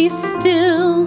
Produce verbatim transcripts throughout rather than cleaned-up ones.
mercy still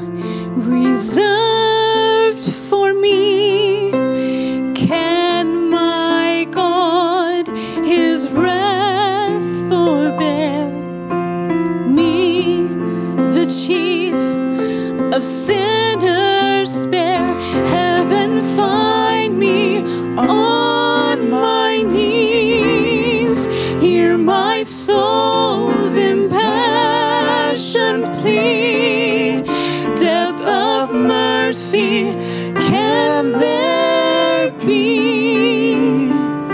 reserved for me? Can my God his wrath forbear? Me, the chief of sinners, spare. Heaven, find me on my knees. Hear my soul's impassioned plea. Depth of mercy, can there be?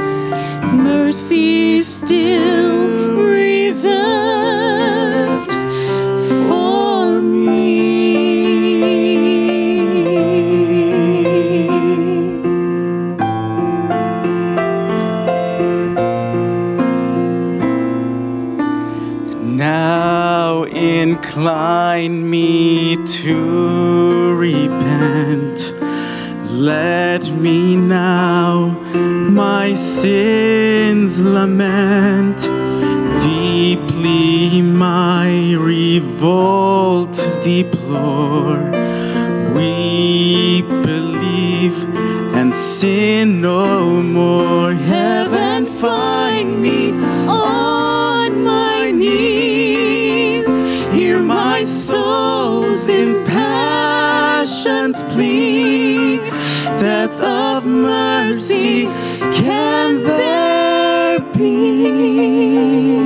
Mercy still reserved for me. Now incline me to repent. Let me now my sins lament. Deeply my revolt deplore. We believe and sin no more. Heaven, find me on my knees. Hear my soul's impassioned plea. Depth of mercy, can there be?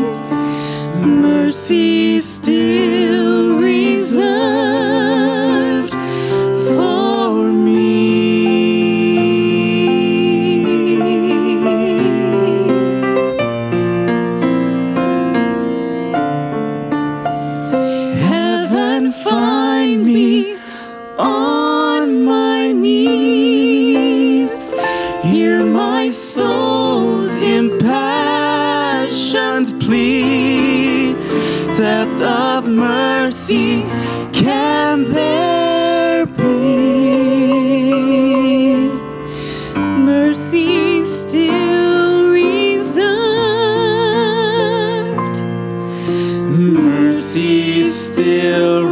Mercy still reserved for me. Heaven, find me on my knees. Hear my soul's impassioned plea. Depth of mercy, can there be? Mercy still reserved. Mercy still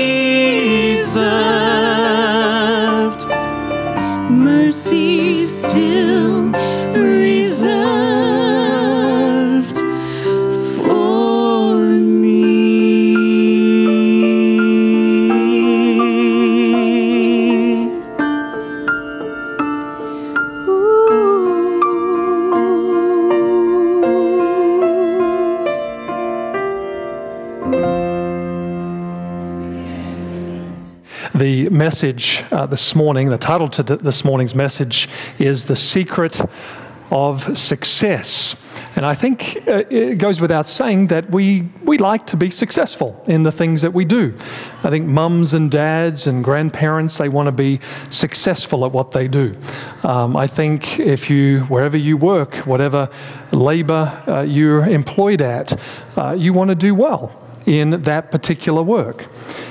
reserved. Mercy still reserved for me. The message uh, this morning, the title to th- this morning's message is The Secret of Success. And I think uh, it goes without saying that we, we like to be successful in the things that we do. I think mums and dads and grandparents, they want to be successful at what they do. Um, I think if you, wherever you work, whatever labor uh, you're employed at, uh, you want to do well in that particular work.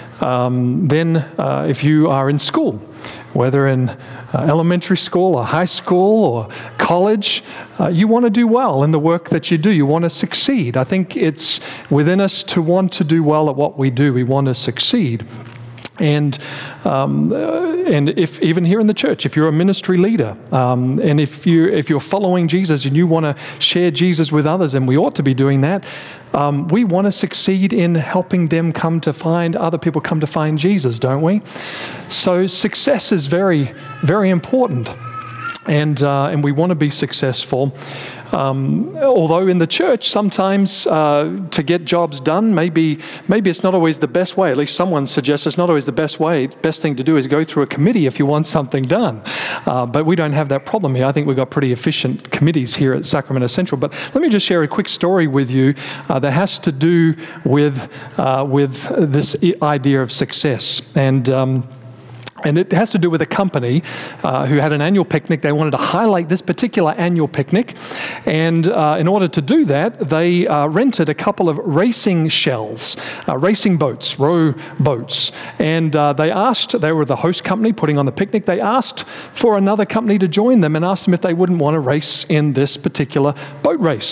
Um, then uh, if you are in school, whether in uh, elementary school or high school or college, uh, you want to do well in the work that you do. You want to succeed. I think it's within us to want to do well at what we do. We want to succeed. And um, uh, and if even here in the church, if you're a ministry leader, um, and if you if you're following Jesus and you want to share Jesus with others, and we ought to be doing that, um, we want to succeed in helping them come to find other people come to find Jesus, don't we? So success is very very important, and uh, and we want to be successful. Um, although in the church, sometimes uh, to get jobs done, maybe maybe it's not always the best way. At least someone suggests it's not always the best way. Best thing to do is go through a committee if you want something done. Uh, but we don't have that problem here. I think we've got pretty efficient committees here at Sacramento Central. But let me just share a quick story with you uh, that has to do with uh, with this idea of success. And um, And it has to do with a company uh, who had an annual picnic. They wanted to highlight this particular annual picnic. And uh, in order to do that, they uh, rented a couple of racing shells, uh, racing boats, row boats. And uh, they asked, they were the host company putting on the picnic, they asked for another company to join them and asked them if they wouldn't want to race in this particular boat race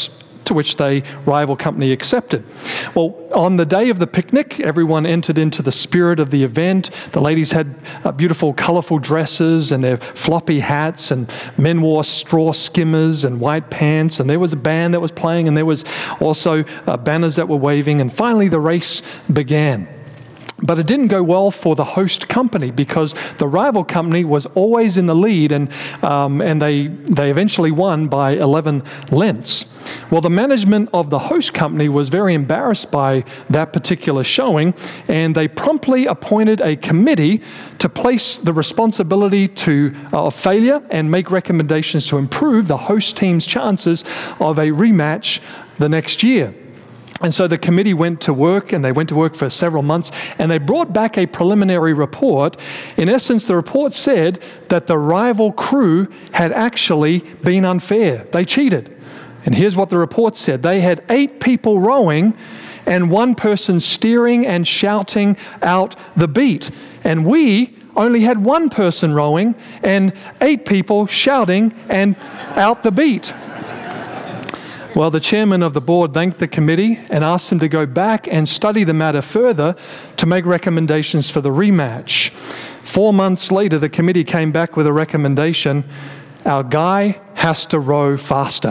to which the rival company accepted. Well, on the day of the picnic, everyone entered into the spirit of the event. The ladies had uh, beautiful, colorful dresses and their floppy hats, and men wore straw skimmers and white pants, and there was a band that was playing, and there was also uh, banners that were waving, and finally the race began. But it didn't go well for the host company because the rival company was always in the lead, and um, and they they eventually won by eleven lengths. Well, the management of the host company was very embarrassed by that particular showing, and they promptly appointed a committee to place the responsibility to uh, of failure and make recommendations to improve the host team's chances of a rematch the next year. And so the committee went to work, and they went to work for several months, and they brought back a preliminary report. In essence, the report said that the rival crew had actually been unfair. They cheated. And here's what the report said. They had eight people rowing and one person steering and shouting out the beat. And we only had one person rowing and eight people shouting and out the beat. Well, the chairman of the board thanked the committee and asked them to go back and study the matter further to make recommendations for the rematch. Four months later, the committee came back with a recommendation: our guy has to row faster.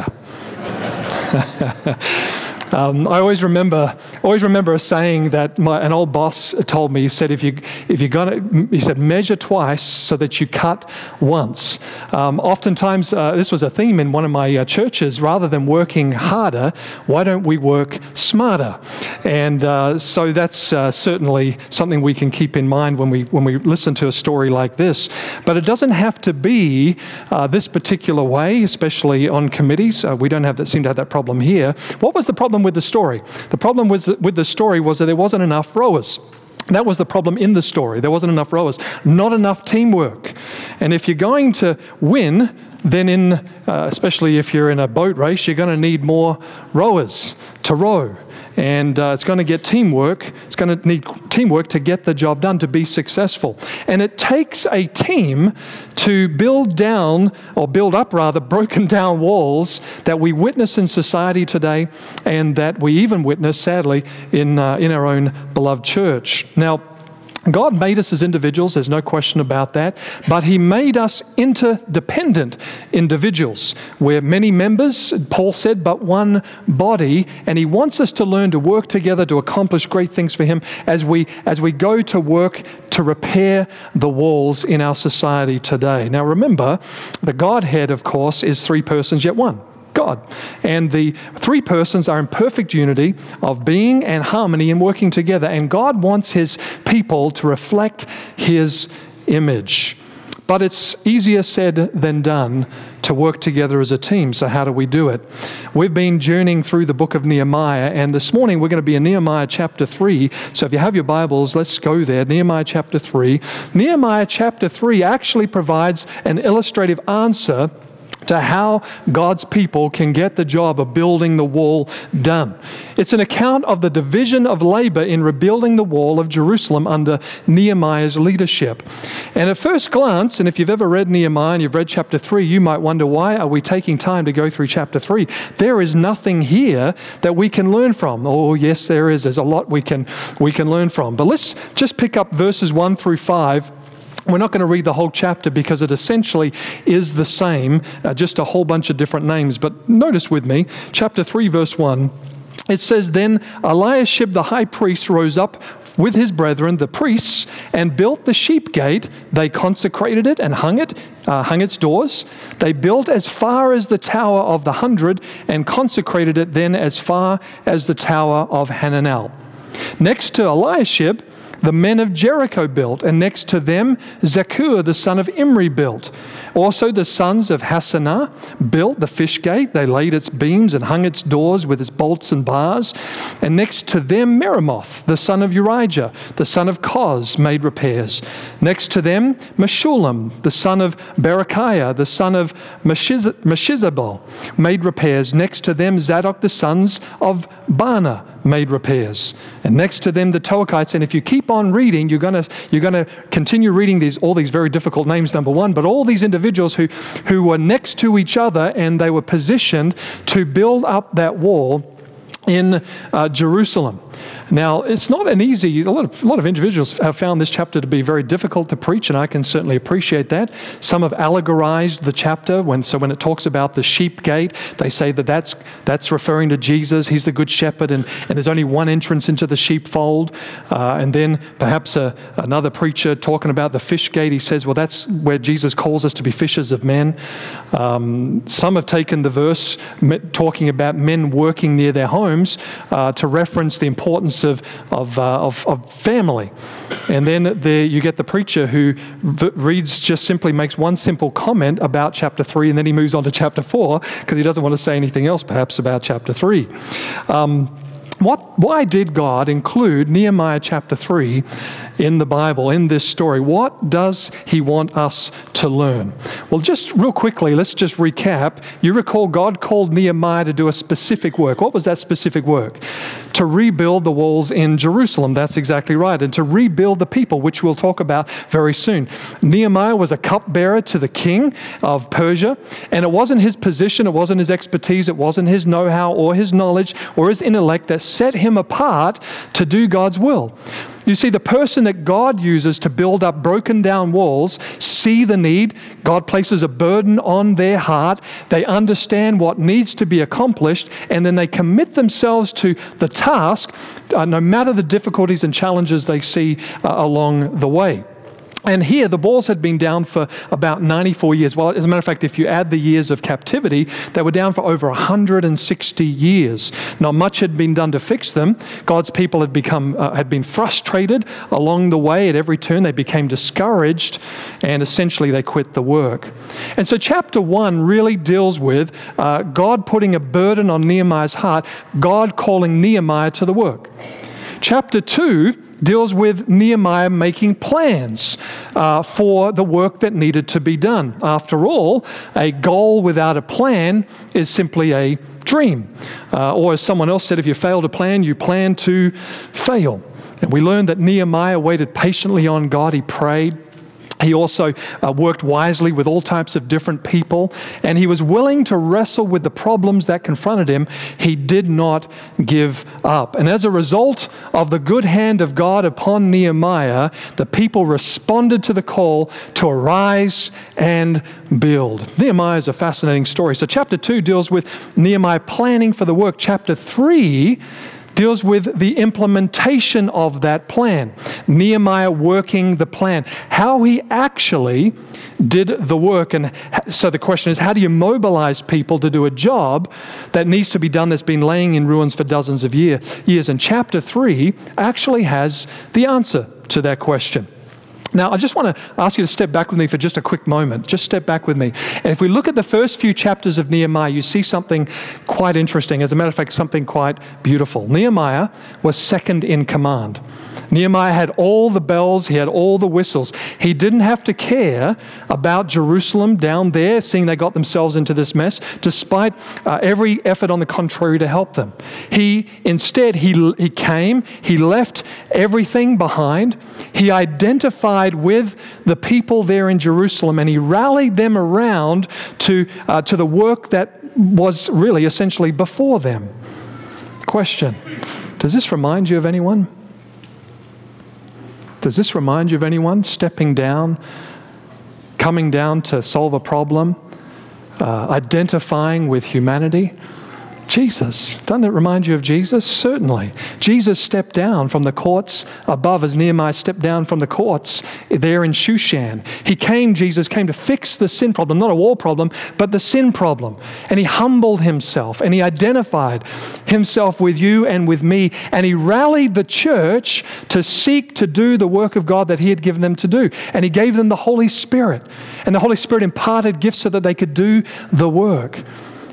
Um, I always remember, always remember a saying that my, an old boss told me. He said, "If you, if you're gonna," he said, "measure twice so that you cut once." Um, oftentimes, uh, this was a theme in one of my uh, churches. Rather than working harder, why don't we work smarter? And uh, so that's uh, certainly something we can keep in mind when we when we listen to a story like this. But it doesn't have to be uh, this particular way, especially on committees. Uh, we don't have that. Seem to have that problem here. What was the problem with the story? The problem was with the story was that there wasn't enough rowers. That was the problem in the story. There wasn't enough rowers, not enough teamwork. And if you're going to win, then in, uh, especially if you're in a boat race, you're going to need more rowers to row. And uh, it's going to get teamwork. It's going to need teamwork to get the job done, to be successful. And it takes a team to build down, or build up rather, broken down walls that we witness in society today, and that we even witness, sadly, in uh, in our own beloved church. Now, God made us as individuals, there's no question about that, but He made us interdependent individuals. We're many members, Paul said, but one body, and He wants us to learn to work together to accomplish great things for Him as we as we go to work to repair the walls in our society today. Now remember, the Godhead, of course, is three persons yet one. God. And the three persons are in perfect unity of being and harmony and working together. And God wants His people to reflect His image. But it's easier said than done to work together as a team. So how do we do it? We've been journeying through the book of Nehemiah, and this morning we're going to be in Nehemiah chapter three. So if you have your Bibles, let's go there. Nehemiah chapter three. Nehemiah chapter three actually provides an illustrative answer to how God's people can get the job of building the wall done. It's an account of the division of labor in rebuilding the wall of Jerusalem under Nehemiah's leadership. And at first glance, and if you've ever read Nehemiah and you've read chapter three, you might wonder, why are we taking time to go through chapter three? There is nothing here that we can learn from. Oh, yes, there is. There's a lot we can we can learn from. But let's just pick up verses one through five. We're not going to read the whole chapter because it essentially is the same, uh, just a whole bunch of different names. But notice with me, chapter three, verse one, it says, "Then Eliashib the high priest rose up with his brethren, the priests, and built the sheep gate. They consecrated it and hung it, uh, hung its doors. They built as far as the tower of the hundred and consecrated it then as far as the tower of Hananel. Next to Eliashib, the men of Jericho built, and next to them Zakur the son of Imri built. Also the sons of Hassanah built the fish gate. They laid its beams and hung its doors with its bolts and bars. And next to them Meremoth the son of Urijah, the son of Koz, made repairs. Next to them Meshullam the son of Berechiah, the son of Meshizabel, made repairs. Next to them Zadok the sons of Bana made repairs. And next to them, the Toachites. And if you keep on reading, you're going to you're going to continue reading these all these very difficult names, number one, but all these individuals who, who were next to each other, and they were positioned to build up that wall in uh, Jerusalem. Now, it's not an easy, a lot of, a lot of individuals have found this chapter to be very difficult to preach, and I can certainly appreciate that. Some have allegorized the chapter, when, so when it talks about the sheep gate, they say that that's, that's referring to Jesus. He's the good shepherd, and, and there's only one entrance into the sheepfold. Uh, and then perhaps a, another preacher talking about the fish gate, he says, well, that's where Jesus calls us to be fishers of men. Um, some have taken the verse talking about men working near their homes uh, to reference the importance of of, uh, of of family. And then there you get the preacher who v- reads, just simply makes one simple comment about chapter three, and then he moves on to chapter four because he doesn't want to say anything else perhaps about chapter three. Um, What, why did God include Nehemiah chapter three in the Bible, in this story? What does he want us to learn? Well, just real quickly, let's just recap. You recall God called Nehemiah to do a specific work. What was that specific work? To rebuild the walls in Jerusalem. That's exactly right. And to rebuild the people, which we'll talk about very soon. Nehemiah was a cupbearer to the king of Persia, and it wasn't his position, it wasn't his expertise, it wasn't his know-how or his knowledge or his intellect that set him apart to do God's will. You see, the person that God uses to build up broken down walls see the need. God places a burden on their heart. They understand what needs to be accomplished, and then they commit themselves to the task, uh, no matter the difficulties and challenges they see uh, along the way. And here, the walls had been down for about ninety-four years. Well, as a matter of fact, if you add the years of captivity, they were down for over one hundred sixty years. Not much had been done to fix them. God's people had become uh, had been frustrated along the way. At every turn, they became discouraged, and essentially they quit the work. And so chapter one really deals with uh, God putting a burden on Nehemiah's heart, God calling Nehemiah to the work. Chapter two deals with Nehemiah making plans uh, for the work that needed to be done. After all, a goal without a plan is simply a dream. Uh, or as someone else said, if you fail to plan, you plan to fail. And we learned that Nehemiah waited patiently on God. He prayed. He also uh, worked wisely with all types of different people, and he was willing to wrestle with the problems that confronted him. He did not give up. And as a result of the good hand of God upon Nehemiah, the people responded to the call to arise and build. Nehemiah is a fascinating story. So chapter two deals with Nehemiah planning for the work. Chapter three deals with the implementation of that plan. Nehemiah working the plan, how he actually did the work. And so the question is, how do you mobilize people to do a job that needs to be done that's been laying in ruins for dozens of year, years? And chapter three actually has the answer to that question. Now, I just want to ask you to step back with me for just a quick moment. Just step back with me. And if we look at the first few chapters of Nehemiah, you see something quite interesting. As a matter of fact, something quite beautiful. Nehemiah was second in command. Nehemiah had all the bells, he had all the whistles. He didn't have to care about Jerusalem down there, seeing they got themselves into this mess, despite uh, every effort on the contrary to help them. He, instead, he, he came, he left everything behind, he identified with the people there in Jerusalem, and he rallied them around to, uh, to the work that was really essentially before them. Question, does this remind you of anyone? Does this remind you of anyone stepping down, coming down to solve a problem, uh, identifying with humanity? Jesus. Doesn't it remind you of Jesus? Certainly. Jesus stepped down from the courts above as Nehemiah stepped down from the courts there in Shushan. He came, Jesus came to fix the sin problem, not a war problem, but the sin problem. And he humbled himself and he identified himself with you and with me. And he rallied the church to seek to do the work of God that he had given them to do. And he gave them the Holy Spirit. And the Holy Spirit imparted gifts so that they could do the work.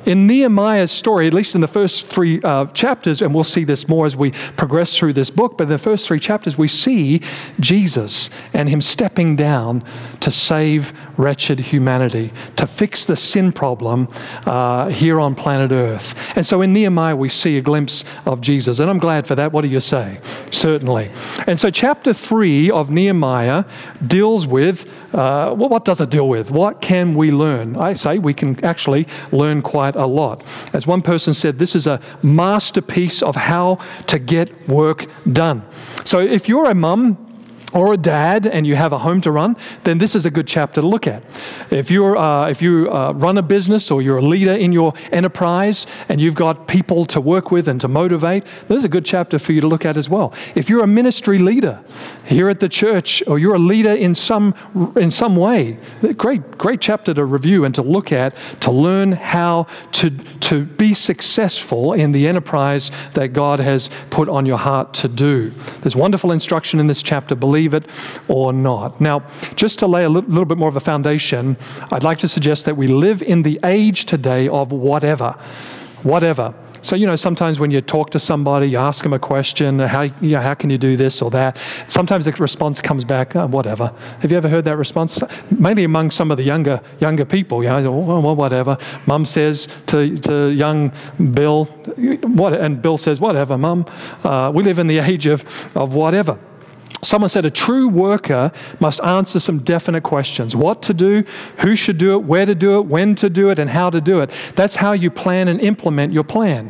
in Nehemiah's story, at least in the first three uh, chapters, and we'll see this more as we progress through this book, but in the first three chapters, we see Jesus and him stepping down to save wretched humanity, to fix the sin problem uh, here on planet Earth. And so in Nehemiah, we see a glimpse of Jesus. And I'm glad for that. What do you say? Certainly. And so chapter three of Nehemiah deals with, uh, well, what does it deal with? What can we learn? I say we can actually learn quite a lot. As one person said, this is a masterpiece of how to get work done. So if you're a mum or a dad and you have a home to run, then this is a good chapter to look at. If you're uh, if you uh, run a business or you're a leader in your enterprise and you've got people to work with and to motivate, this is a good chapter for you to look at as well. If you're a ministry leader here at the church or you're a leader in some in some way, great great chapter to review and to look at, to learn how to to be successful in the enterprise that God has put on your heart to do. There's wonderful instruction in this chapter. Believe it or not. Now, just to lay a little, little bit more of a foundation, I'd like to suggest that we live in the age today of whatever. Whatever. So, you know, sometimes when you talk to somebody, you ask them a question, how, you know, how can you do this or that? Sometimes the response comes back, oh, whatever. Have you ever heard that response? Mainly among some of the younger younger people, you know, well, well whatever. Mum says to, to young Bill, what, and Bill says, whatever, Mum. Uh, we live in the age of, of whatever. Someone said a true worker must answer some definite questions. What to do, who should do it, where to do it, when to do it, and how to do it. That's how you plan and implement your plan.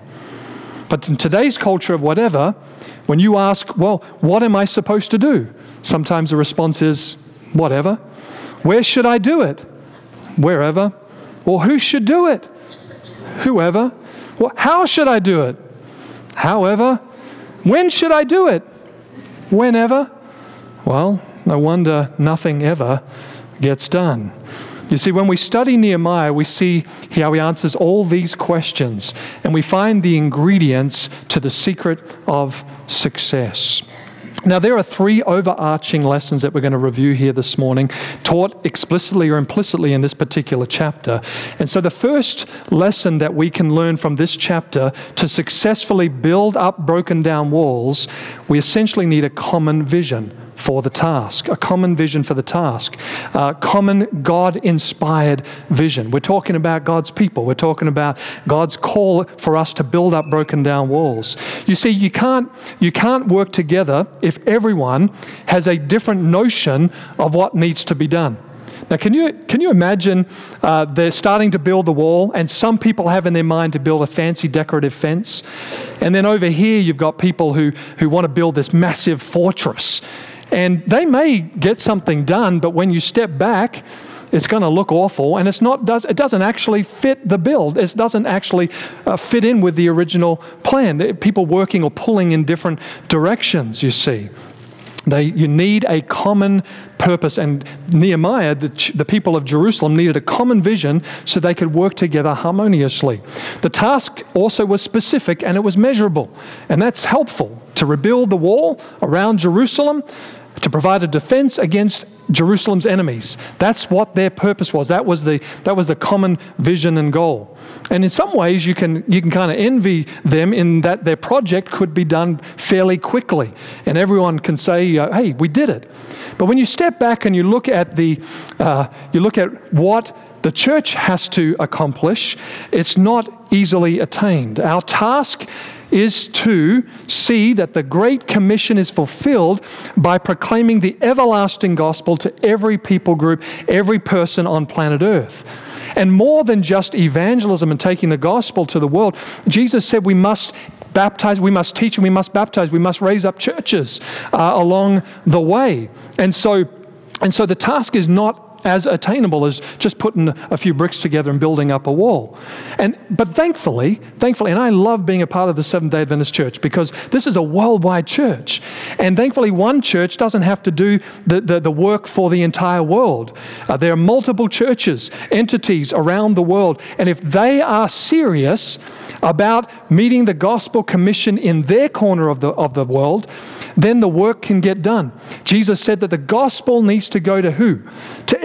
But in today's culture of whatever, when you ask, well, what am I supposed to do? Sometimes the response is, whatever. Where should I do it? Wherever. Well, who should do it? Whoever. Well, how should I do it? However. When should I do it? Whenever. Well, no wonder nothing ever gets done. You see, when we study Nehemiah, we see how he answers all these questions, and we find the ingredients to the secret of success. Now, there are three overarching lessons that we're going to review here this morning, taught explicitly or implicitly in this particular chapter. And so the first lesson that we can learn from this chapter to successfully build up broken down walls, we essentially need a common vision for the task, a common vision for the task, a common God-inspired vision. We're talking about God's people. We're talking about God's call for us to build up broken down walls. You see, you can't you can't work together if everyone has a different notion of what needs to be done. Now, can you can you imagine uh, they're starting to build the wall, and some people have in their mind to build a fancy decorative fence, and then over here you've got people who who want to build this massive fortress. And they may get something done, but when you step back, it's going to look awful, and it's not does it doesn't actually fit the build. It doesn't actually uh, fit in with the original plan. People working or pulling in different directions, you see. They, you need a common purpose, and Nehemiah, the, the people of Jerusalem, needed a common vision so they could work together harmoniously. The task also was specific and it was measurable, and that's helpful to rebuild the wall around Jerusalem, to provide a defense against Jerusalem's enemies. That's what their purpose was. That was the that was the common vision and goal. And in some ways, you can you can kind of envy them in that their project could be done fairly quickly, and everyone can say, uh, "Hey, we did it." But when you step back and you look at the uh, you look at what the church has to accomplish, it's not easily attained. Our task is to see that the Great Commission is fulfilled by proclaiming the everlasting gospel to every people group, every person on planet Earth. And more than just evangelism and taking the gospel to the world, Jesus said we must baptize, we must teach, and we must baptize, we must raise up churches uh, along the way. And so, and so the task is not as attainable as just putting a few bricks together and building up a wall. And but thankfully, thankfully, and I love being a part of the Seventh-day Adventist Church because this is a worldwide church. And thankfully, one church doesn't have to do the, the, the work for the entire world. Uh, there are multiple churches, entities around the world. And if they are serious about meeting the gospel commission in their corner of the of the world, then the work can get done. Jesus said that the gospel needs to go to who? To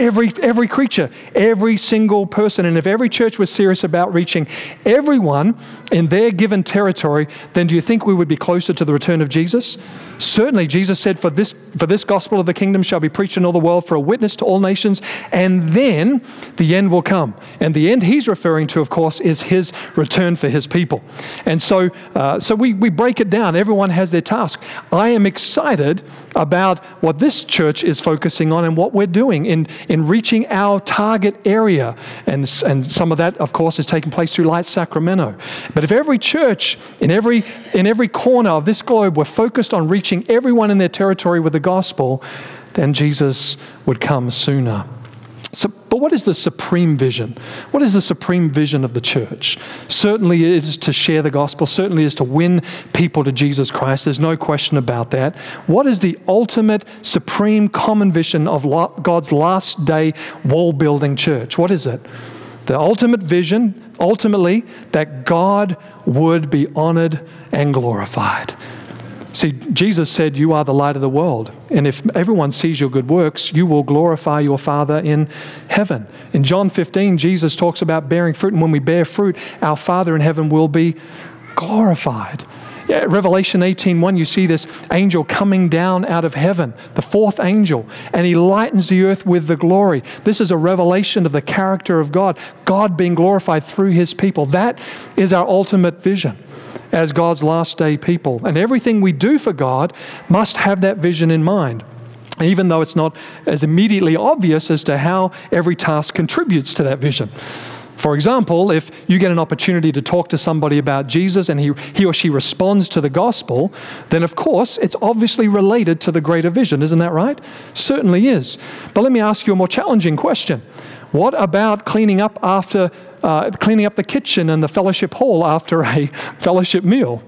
Every, every creature, every single person. And if every church was serious about reaching everyone in their given territory, then do you think we would be closer to the return of Jesus? Certainly, Jesus said, for this, for this gospel of the kingdom shall be preached in all the world for a witness to all nations, and then the end will come. And the end he's referring to, of course, is his return for his people. And so uh, so we, we break it down. Everyone has their task. I am excited about what this church is focusing on and what we're doing in, in reaching our target area. And, and some of that, of course, is taking place through Light Sacramento. But if every church in every in every corner of this globe were focused on reaching everyone in their territory with the gospel, then Jesus would come sooner. So, but what is the supreme vision? What is the supreme vision of the church? Certainly it is to share the gospel. Certainly it is to win people to Jesus Christ. There's no question about that. What is the ultimate, supreme, common vision of God's last day wall-building church? What is it? The ultimate vision, ultimately, that God would be honored and glorified. See, Jesus said, you are the light of the world. And if everyone sees your good works, you will glorify your Father in heaven. In John fifteen, Jesus talks about bearing fruit. And when we bear fruit, our Father in heaven will be glorified. Yeah, Revelation eighteen one, you see this angel coming down out of heaven, the fourth angel, and he lightens the earth with the glory. This is a revelation of the character of God, God being glorified through his people. That is our ultimate vision as God's last day people. And everything we do for God must have that vision in mind, even though it's not as immediately obvious as to how every task contributes to that vision. For example, if you get an opportunity to talk to somebody about Jesus and he, he or she responds to the gospel, then of course it's obviously related to the greater vision. Isn't that right? Certainly is. But let me ask you a more challenging question. What about cleaning up after uh, cleaning up the kitchen and the fellowship hall after a fellowship meal?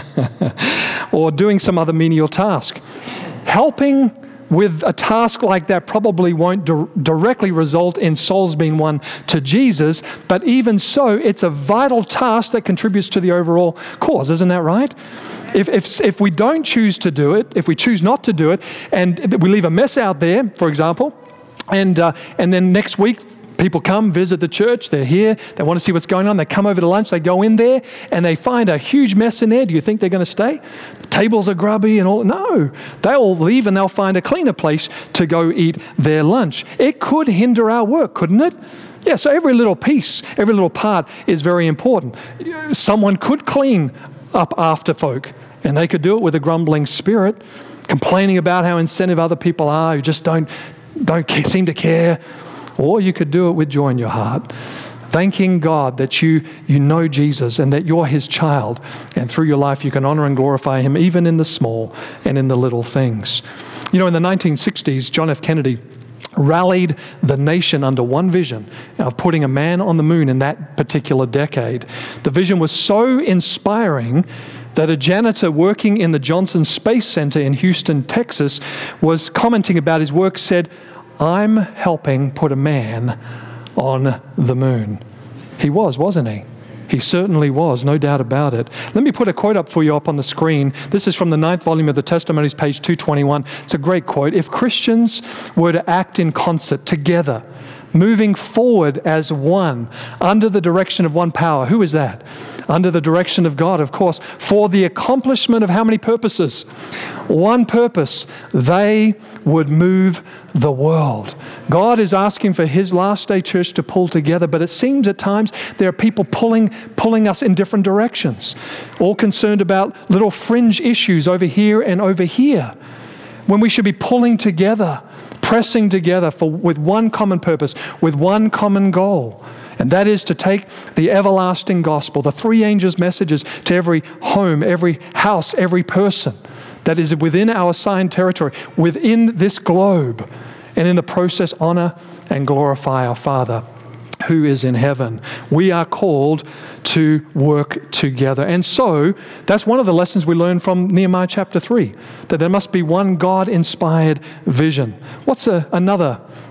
Or doing some other menial task? Helping with a task like that probably won't di- directly result in souls being won to Jesus, but even so, it's a vital task that contributes to the overall cause. Isn't that right? If, if, if we don't choose to do it, if we choose not to do it, and we leave a mess out there, for example, and uh, and then next week, people come visit the church, they're here, they want to see what's going on, they come over to lunch, they go in there, and they find a huge mess in there. Do you think they're going to stay? The tables are grubby and all. No, they'll leave and they'll find a cleaner place to go eat their lunch. It could hinder our work, couldn't it? Yeah, so every little piece, every little part is very important. Someone could clean up after folk, and they could do it with a grumbling spirit, complaining about how insensitive other people are who just don't, don't seem to care. Or you could do it with joy in your heart, thanking God that you, you know Jesus and that you're his child, and through your life you can honor and glorify him even in the small and in the little things. You know, in the nineteen sixties, John F. Kennedy rallied the nation under one vision of putting a man on the moon in that particular decade. The vision was so inspiring that a janitor working in the Johnson Space Center in Houston, Texas, was commenting about his work, said, I'm helping put a man on the moon. He was, wasn't he? He certainly was, no doubt about it. Let me put a quote up for you up on the screen. This is from the ninth volume of the Testimonies, page two twenty-one. It's a great quote. If Christians were to act in concert together, moving forward as one, under the direction of one power, who is that? Under the direction of God, of course, for the accomplishment of how many purposes? One purpose. They would move the world. God is asking for his last day church to pull together, but it seems at times there are people pulling, pulling us in different directions, all concerned about little fringe issues over here and over here, when we should be pulling together, pressing together for, with one common purpose, with one common goal. And that is to take the everlasting gospel, the three angels' messages to every home, every house, every person that is within our assigned territory, within this globe, and in the process honor and glorify our Father who is in heaven. We are called to work together. And so that's one of the lessons we learn from Nehemiah chapter three, that there must be one God-inspired vision. What's a, another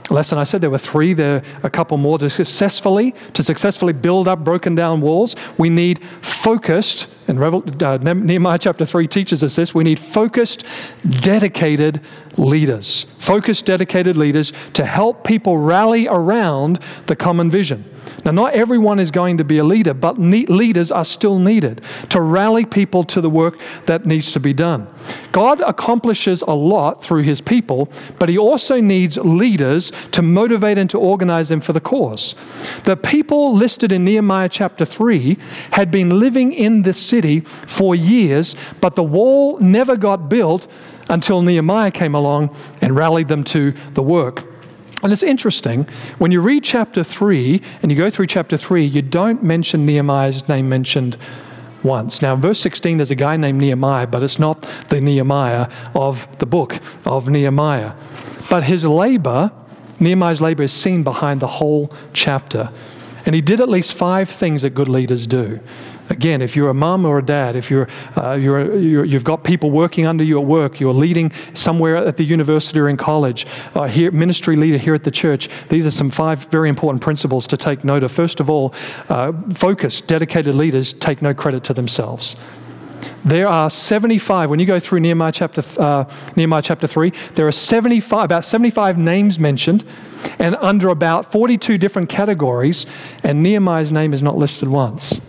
lesson. I said there were three. There are a couple more. To successfully, to successfully build up broken down walls, we need focused, and uh, Nehemiah chapter three teaches us this, we need focused, dedicated leaders. Focused, dedicated leaders to help people rally around the common vision. Now, not everyone is going to be a leader, but leaders are still needed to rally people to the work that needs to be done. God accomplishes a lot through his people, but he also needs leaders to motivate and to organize them for the cause. The people listed in Nehemiah chapter three had been living in this city for years, but the wall never got built until Nehemiah came along and rallied them to the work. And it's interesting, when you read chapter three, and you go through chapter three, you don't mention Nehemiah's name mentioned once. Now, in verse sixteen, there's a guy named Nehemiah, but it's not the Nehemiah of the book of Nehemiah. But his labor, Nehemiah's labor, is seen behind the whole chapter. And he did at least five things that good leaders do. Again, if you're a mom or a dad, if you're, uh, you're, you're, you've got people working under you at work, you're leading somewhere at the university or in college, uh, here, ministry leader here at the church, these are some five very important principles to take note of. First of all, uh, focused, dedicated leaders take no credit to themselves. There are seventy-five, when you go through Nehemiah chapter, uh, Nehemiah chapter three, there are seventy-five, about seventy-five names mentioned, and under about forty-two different categories, and Nehemiah's name is not listed once.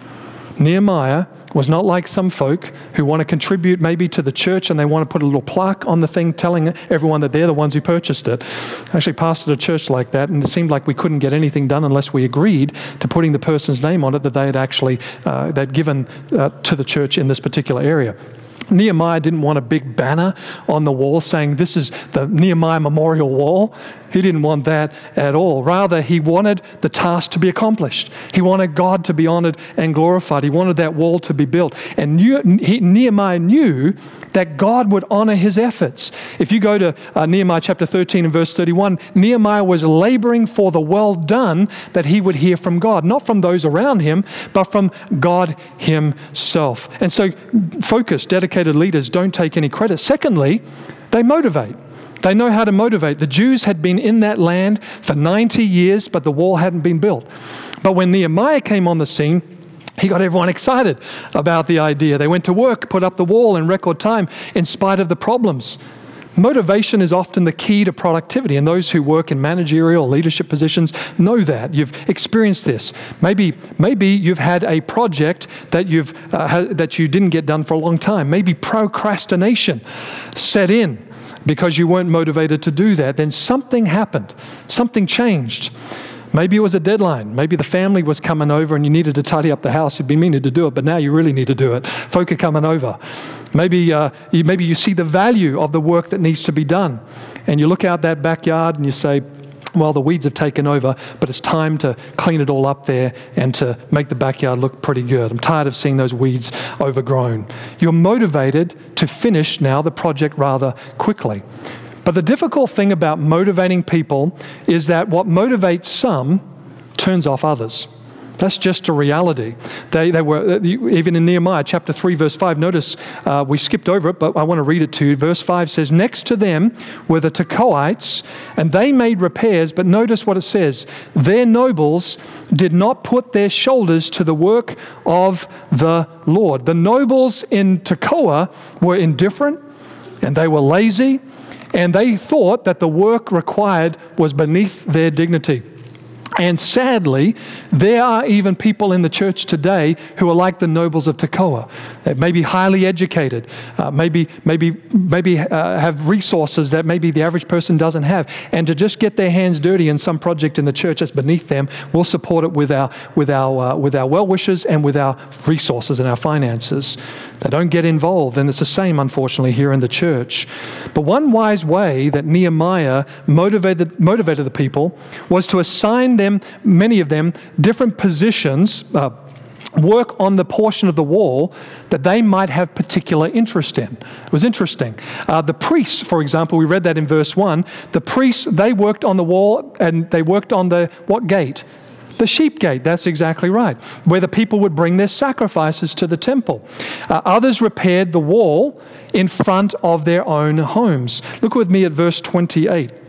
Nehemiah was not like some folk who want to contribute maybe to the church and they want to put a little plaque on the thing telling everyone that they're the ones who purchased it. I actually pastored a church like that, and it seemed like we couldn't get anything done unless we agreed to putting the person's name on it that they had actually uh, they'd given uh, to the church in this particular area. Nehemiah didn't want a big banner on the wall saying this is the Nehemiah Memorial Wall. He didn't want that at all. Rather, he wanted the task to be accomplished. He wanted God to be honored and glorified. He wanted that wall to be built. And knew, he, Nehemiah knew that God would honor his efforts. If you go to uh, Nehemiah chapter thirteen and verse thirty-one, Nehemiah was laboring for the well done that he would hear from God, not from those around him, but from God himself. And so focused, dedicated leaders don't take any credit. Secondly, they motivate. They know how to motivate. The Jews had been in that land for ninety years, but the wall hadn't been built. But when Nehemiah came on the scene, he got everyone excited about the idea. They went to work, put up the wall in record time in spite of the problems. Motivation is often the key to productivity, and those who work in managerial leadership positions know that. You've experienced this. Maybe, maybe you've had a project that you've uh, ha- that you didn't get done for a long time. Maybe procrastination set in because you weren't motivated to do that. Then something happened. Something changed. Maybe it was a deadline. Maybe the family was coming over and you needed to tidy up the house. You'd been meaning to do it, but now you really need to do it. Folk are coming over. Maybe, uh, you, maybe you see the value of the work that needs to be done. And you look out that backyard and you say, well, the weeds have taken over, but it's time to clean it all up there and to make the backyard look pretty good. I'm tired of seeing those weeds overgrown. You're motivated to finish now the project rather quickly. But the difficult thing about motivating people is that what motivates some turns off others. That's just a reality. They, they were, even in Nehemiah chapter three, verse five, notice uh, we skipped over it, but I want to read it to you. Verse five says, next to them were the Tekoites, and they made repairs, but notice what it says. Their nobles did not put their shoulders to the work of the Lord. The nobles in Tekoa were indifferent, and they were lazy, and they thought that the work required was beneath their dignity. And sadly, there are even people in the church today who are like the nobles of Tekoa. They may be highly educated, uh, maybe maybe maybe uh, have resources that maybe the average person doesn't have, and to just get their hands dirty in some project in the church that's beneath them, we'll support it with our with our uh, with our well wishes and with our resources and our finances. They don't get involved, and it's the same, unfortunately, here in the church. But one wise way that Nehemiah motivated motivated the people was to assign them, many of them, different positions, uh, work on the portion of the wall that they might have particular interest in. It was interesting. Uh, the priests, for example, we read that in verse one, the priests, they worked on the wall, and they worked on the, what gate? The sheep gate, that's exactly right, where the people would bring their sacrifices to the temple. Uh, others repaired the wall in front of their own homes. Look with me at verse twenty-eight.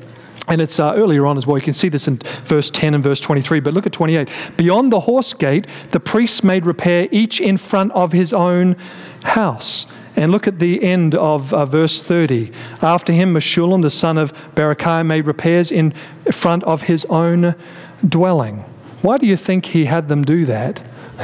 And it's uh, earlier on as well. You can see this in verse ten and verse twenty-three. But look at twenty-eight. Beyond the horse gate, the priests made repair, each in front of his own house. And look at the end of uh, verse thirty. After him, Meshullam, the son of Berechiah, made repairs in front of his own dwelling. Why do you think he had them do that?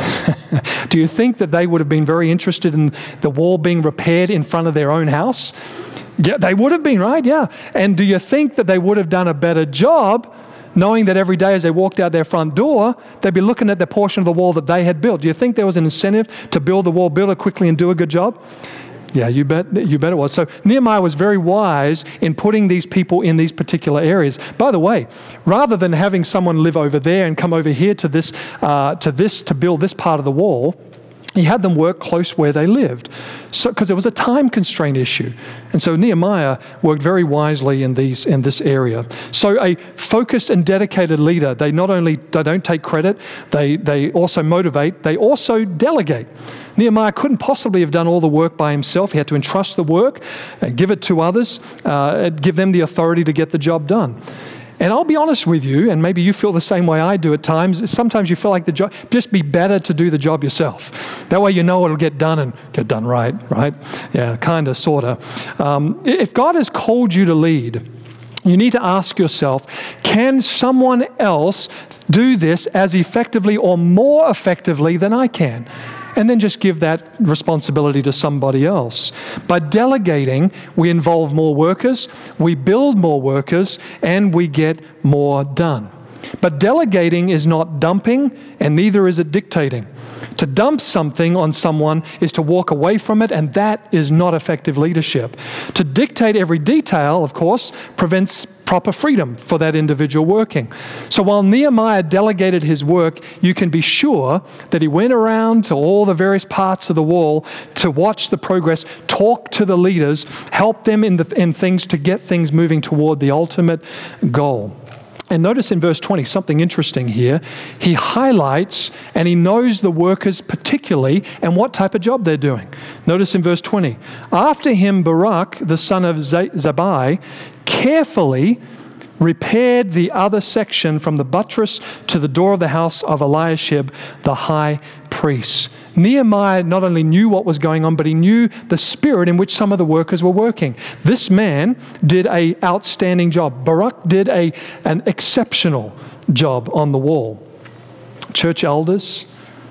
Do you think that they would have been very interested in the wall being repaired in front of their own house? Yeah, they would have been, right? Yeah. And do you think that they would have done a better job knowing that every day as they walked out their front door, they'd be looking at the portion of the wall that they had built? Do you think there was an incentive to build the wall, build it quickly and do a good job? Yeah, you bet, you bet it was. So Nehemiah was very wise in putting these people in these particular areas. By the way, rather than having someone live over there and come over here to this, uh, to this to build this part of the wall, he had them work close where they lived, so because there was a time constraint issue. And so Nehemiah worked very wisely in these in this area. So a focused and dedicated leader, they not only they don't take credit, they they also motivate, they also delegate. Nehemiah couldn't possibly have done all the work by himself. He had to entrust the work and give it to others, uh, give them the authority to get the job done. And I'll be honest with you, and maybe you feel the same way I do at times, sometimes you feel like the job, just be better to do the job yourself. That way you know it'll get done and get done right, right? Yeah, kind of, sort of. Um, if God has called you to lead, you need to ask yourself, can someone else do this as effectively or more effectively than I can? And then just give that responsibility to somebody else. By delegating, we involve more workers, we build more workers, and we get more done. But delegating is not dumping, and neither is it dictating. To dump something on someone is to walk away from it, and that is not effective leadership. To dictate every detail, of course, prevents proper freedom for that individual working. So while Nehemiah delegated his work, you can be sure that he went around to all the various parts of the wall to watch the progress, talk to the leaders, help them in, the, in things to get things moving toward the ultimate goal. And notice in verse twenty, something interesting here. He highlights and he knows the workers particularly and what type of job they're doing. Notice in verse twenty, after him Baruch, the son of Zabai, carefully repaired the other section from the buttress to the door of the house of Eliashib, the high priest. Nehemiah not only knew what was going on, but he knew the spirit in which some of the workers were working. This man did an outstanding job. Baruch did a, an exceptional job on the wall. Church elders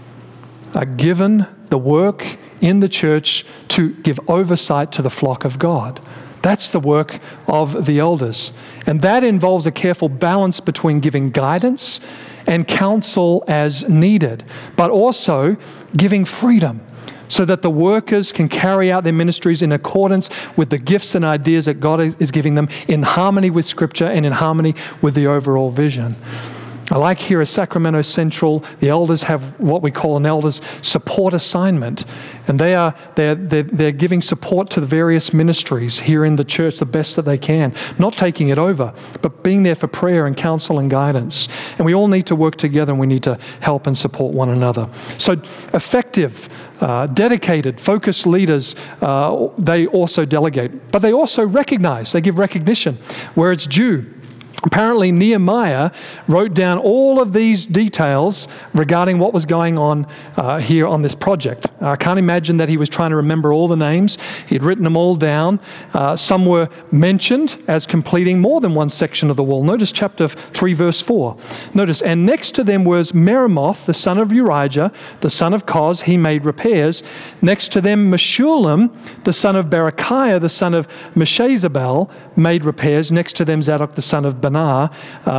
are given the work in the church to give oversight to the flock of God. That's the work of the elders. And that involves a careful balance between giving guidance and counsel as needed, but also giving freedom so that the workers can carry out their ministries in accordance with the gifts and ideas that God is giving them, in harmony with Scripture and in harmony with the overall vision. I like here at Sacramento Central, the elders have what we call an elders support assignment. And they are, they're, they're, they're giving support to the various ministries here in the church the best that they can. Not taking it over, but being there for prayer and counsel and guidance. And we all need to work together and we need to help and support one another. So effective, uh, dedicated, focused leaders, uh, they also delegate. But they also recognize, they give recognition where it's due. Apparently, Nehemiah wrote down all of these details regarding what was going on uh, here on this project. I can't imagine that he was trying to remember all the names. He'd written them all down. Uh, some were mentioned as completing more than one section of the wall. Notice chapter three, verse four. Notice, and next to them was Meremoth, the son of Urijah, the son of Koz. He made repairs. Next to them, Meshullam, the son of Berechiah, the son of Meshezabel, made repairs. Next to them, Zadok, the son of Banar,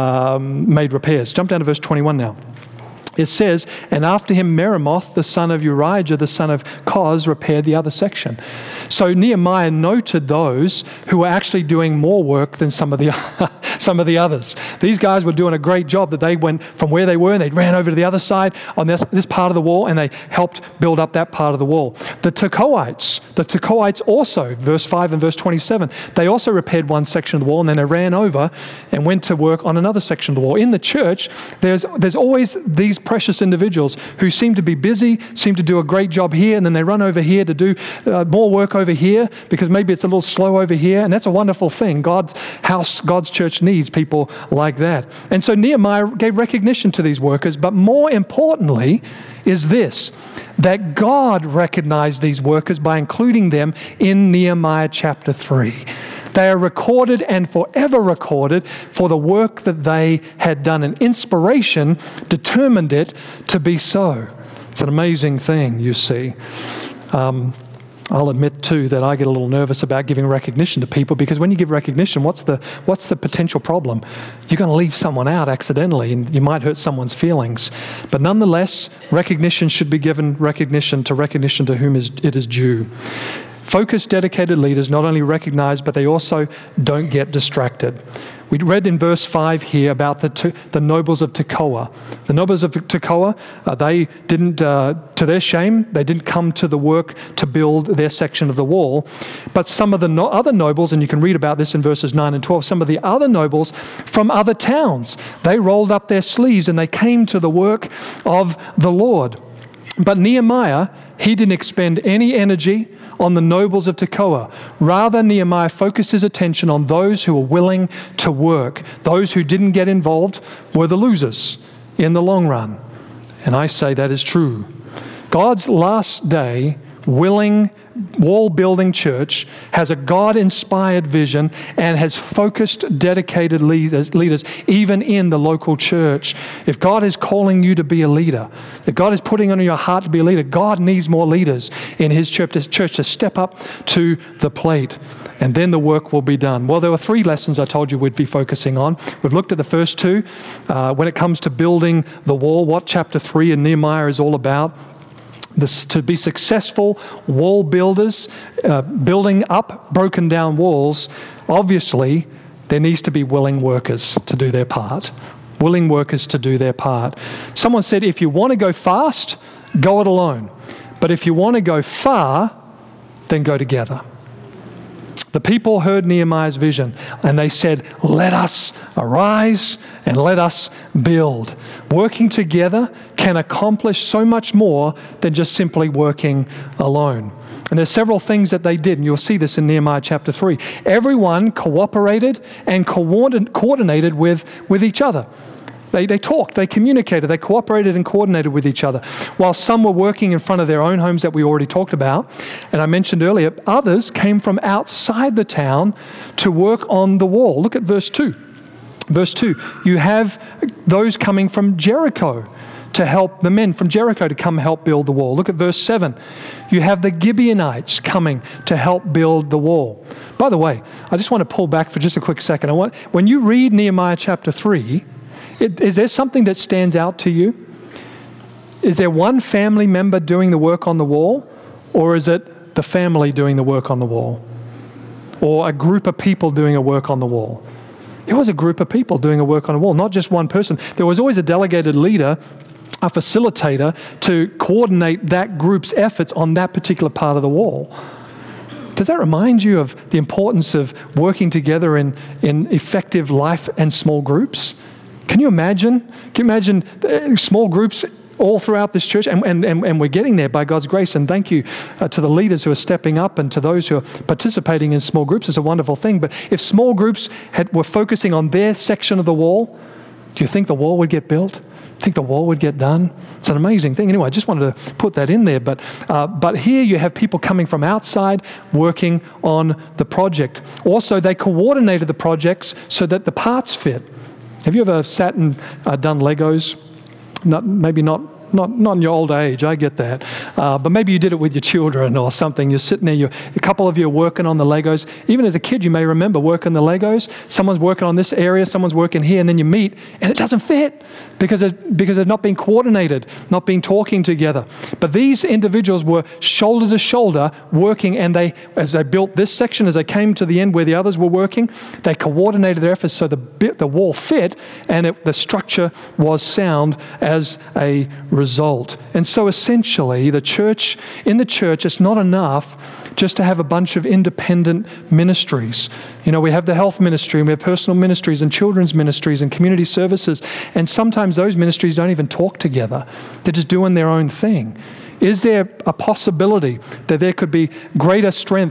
um, made repairs. Jump down to verse twenty-one now. It says, and after him Meremoth, the son of Urijah, the son of Koz, repaired the other section. So Nehemiah noted those who were actually doing more work than some of the some of the others. These guys were doing a great job, that they went from where they were and they ran over to the other side on this, this part of the wall, and they helped build up that part of the wall. The Tekoites, the Tekoites also, verse five and verse twenty-seven, they also repaired one section of the wall, and then they ran over and went to work on another section of the wall. In the church, there's there's always these precious individuals who seem to be busy, seem to do a great job here, and then they run over here to do uh, more work over here because maybe it's a little slow over here, and that's a wonderful thing. God's house, God's church needs needs people like that. And so Nehemiah gave recognition to these workers, but more importantly is this, that God recognized these workers by including them in Nehemiah chapter three. They are recorded and forever recorded for the work that they had done, and inspiration determined it to be so. It's an amazing thing, you see. Um, I'll admit too that I get a little nervous about giving recognition to people, because when you give recognition, what's the what's the potential problem? You're going to leave someone out accidentally, and you might hurt someone's feelings. But nonetheless, recognition should be given recognition to recognition to whom is, it is due. Focused, dedicated leaders not only recognize, but they also don't get distracted. We read in verse five here about the the nobles of Tekoa. The nobles of Tekoa, uh, they didn't, uh, to their shame, they didn't come to the work to build their section of the wall. But some of the no- other nobles, and you can read about this in verses nine and twelve, some of the other nobles from other towns, they rolled up their sleeves and they came to the work of the Lord. But Nehemiah, he didn't expend any energy on the nobles of Tekoa. Rather, Nehemiah focused his attention on those who were willing to work. Those who didn't get involved were the losers in the long run. And I say that is true. God's last day, willing, wall-building church has a God-inspired vision and has focused, dedicated leaders, leaders even in the local church. If God is calling you to be a leader, if God is putting on your heart to be a leader, God needs more leaders in His church to, church to step up to the plate, and then the work will be done. Well, there were three lessons I told you we'd be focusing on. We've looked at the first two. Uh, when it comes to building the wall, what chapter three in Nehemiah is all about. This, to be successful wall builders, uh, building up broken down walls, obviously there needs to be willing workers to do their part. Willing workers to do their part. Someone said, if you want to go fast, go it alone. But if you want to go far, then go together. The people heard Nehemiah's vision and they said, let us arise and let us build. Working together can accomplish so much more than just simply working alone. And there's several things that they did, and you'll see this in Nehemiah chapter three. Everyone cooperated and coordinated with, with each other. They, they talked, they communicated, they cooperated and coordinated with each other. While some were working in front of their own homes that we already talked about, and I mentioned earlier, others came from outside the town to work on the wall. Look at verse two. Verse two, you have those coming from Jericho to help the men from Jericho to come help build the wall. Look at verse seven. You have the Gibeonites coming to help build the wall. By the way, I just want to pull back for just a quick second. I want, when you read Nehemiah chapter three, It, is there something that stands out to you? Is there one family member doing the work on the wall, or is it the family doing the work on the wall? Or a group of people doing a work on the wall? It was a group of people doing a work on the wall, not just one person. There was always a delegated leader, a facilitator, to coordinate that group's efforts on that particular part of the wall. Does that remind you of the importance of working together in, in effective life and small groups? Can you imagine? Can you imagine small groups all throughout this church? And, and, and we're getting there by God's grace. And thank you uh, to the leaders who are stepping up and to those who are participating in small groups. It's a wonderful thing. But if small groups had, were focusing on their section of the wall, do you think the wall would get built? Do you think the wall would get done? It's an amazing thing. Anyway, I just wanted to put that in there. But, uh, but here you have people coming from outside working on the project. Also, they coordinated the projects so that the parts fit. Have you ever sat and uh, done Legos? Not, maybe not, not, not in your old age, I get that. Uh, but maybe you did it with your children or something. You're sitting there, you're, a couple of you are working on the Legos. Even as a kid, you may remember working the Legos. Someone's working on this area, someone's working here, and then you meet, and it doesn't fit because it, because they've not been coordinated, not been talking together. But these individuals were shoulder to shoulder working, and they, as they built this section, as they came to the end where the others were working, they coordinated their efforts so the bit, the wall fit, and it, the structure was sound as a result. And so essentially, the church, in the church, it's not enough just to have a bunch of independent ministries. You know, we have the health ministry, and we have personal ministries and children's ministries and community services, and sometimes those ministries don't even talk together. They're just doing their own thing. Is there a possibility that there could be greater strength